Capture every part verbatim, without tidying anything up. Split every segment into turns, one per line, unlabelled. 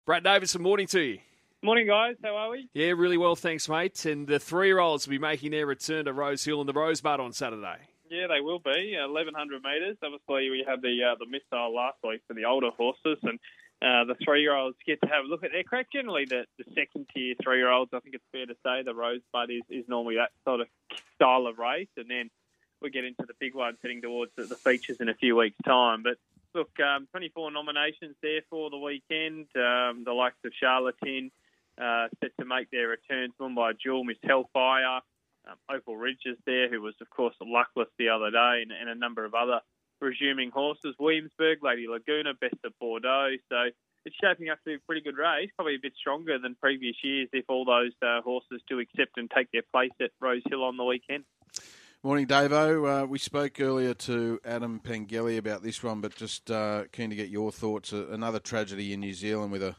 Brad Davidson, morning to you.
Morning, guys. How are we?
Yeah, really well, thanks, mate. And the three-year-olds will be making their return to Rose Hill in the Rosebud on Saturday.
Yeah, they will be. eleven hundred metres. Obviously, we had the uh, the missile last week for the older horses, and uh, the three-year-olds get to have a look at their crack. Generally, the, the second-tier three-year-olds, I think it's fair to say, the Rosebud is, is normally that sort of style of race, and then we get into the big ones heading towards the, the features in a few weeks' time. But look, um, twenty-four nominations there for the weekend. Um, the likes of Charlatan uh, set to make their returns, won by Jewel, Miss Hellfire. Um, Opal Ridge is there, who was, of course, luckless the other day, and, and a number of other resuming horses. Williamsburg, Lady Laguna, Best of Bordeaux. So it's shaping up to be a pretty good race, probably a bit stronger than previous years if all those uh, horses do accept and take their place at Rose Hill on the weekend.
Morning, Davo. Uh, we spoke earlier to Adam Pengelly about this one, but just uh, keen to get your thoughts. Uh, another tragedy in New Zealand with a,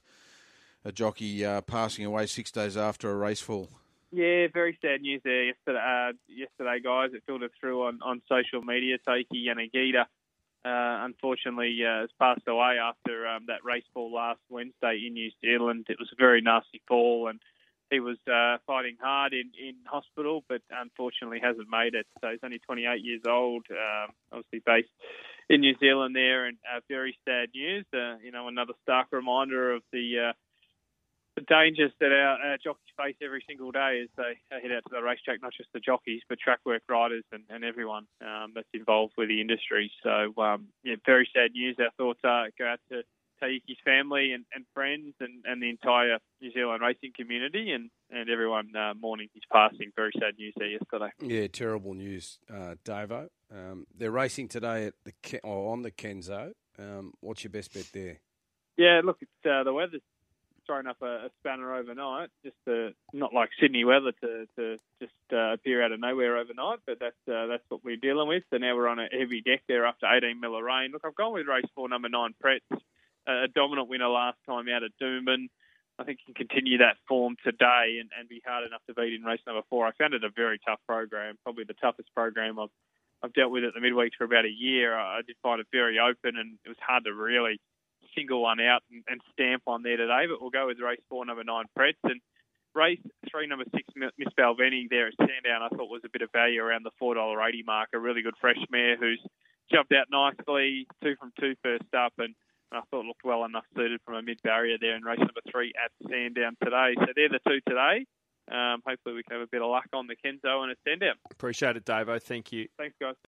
a jockey uh, passing away six days after a race fall.
Yeah, very sad news there yesterday, uh, yesterday guys. It filtered through on, on social media. Taiki Yanagita, uh, unfortunately, uh, has passed away after um, that race fall last Wednesday in New Zealand. It was a very nasty fall, and he was uh, fighting hard in, in hospital, but unfortunately hasn't made it. So he's only twenty-eight years old, um, obviously based in New Zealand there, and uh, very sad news. Uh, you know, another stark reminder of the uh, the dangers that our, our jockeys face every single day as they head out to the racetrack, not just the jockeys, but track work riders and, and everyone um, that's involved with the industry. So, um, yeah, very sad news. Our thoughts are go out to Taiki's family and, and friends and, and the entire New Zealand racing community and, and everyone uh, mourning his passing. Very sad news there yesterday.
Yeah, terrible news, uh, Davo. Um, they're racing today at the Ken- or on the Kenzo. Um, what's your best bet there?
Yeah, look, it's uh, the weather's thrown up a, a spanner overnight. Just uh, not like Sydney weather to, to just uh, appear out of nowhere overnight, but that's uh, that's what we're dealing with. So now we're on a heavy deck there after eighteen mil of rain. Look, I've gone with race four, number nine, Pretz. A dominant winner last time out at Doomben. I think he can continue that form today and, and be hard enough to beat in race number four. I found it a very tough program, probably the toughest program I've I've dealt with at the midweeks for about a year. I did find it very open, and it was hard to really single one out and, and stamp on there today. But we'll go with race four, number nine, Pretz, and race three, number six, Miss Balvenie there at Sandown. I thought was a bit of value around the four dollars eighty mark. A really good fresh mare who's jumped out nicely, two from two first up, and I thought looked well enough suited from a mid-barrier there in race number three at Sandown today. So they're the two today. Um, hopefully we can have a bit of luck on the Kenzo and at Sandown.
Appreciate it, Davo. Thank you.
Thanks, guys.